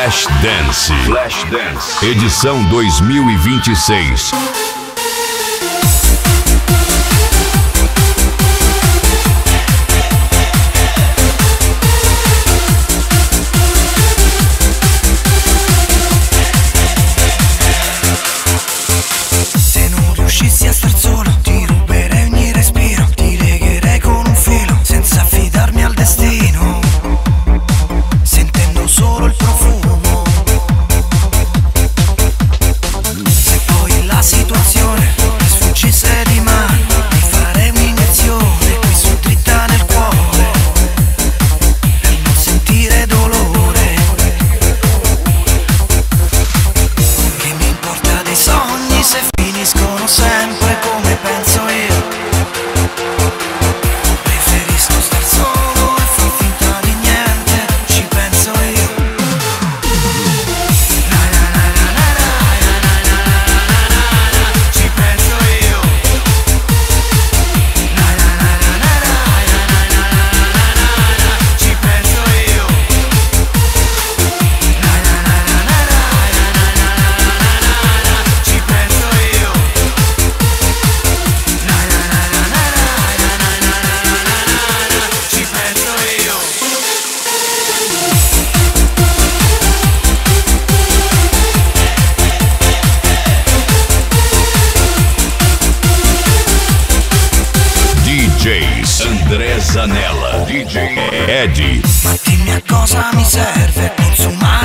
Flashdance. Flashdance. Edição 2026. Se non riuscissi a star solo, ti ruberei ogni respiro, ti legherei con un filo, senza affidarmi al destino, sentendo solo il profumo. Se poi la situazione mi sfuggisse di mano, mi farei un'iniezione qui su dritta nel cuore, per non sentire dolore. Che mi importa dei sogni se finiscono sempre come penso io. Preferisco star solo e far finta di niente, ci penso io. Ci penso io. Ci penso io. Ci penso io. Ci penso io. DJs André Zanella, DJ Eddie. Ma dimmi a cosa mi serve consumare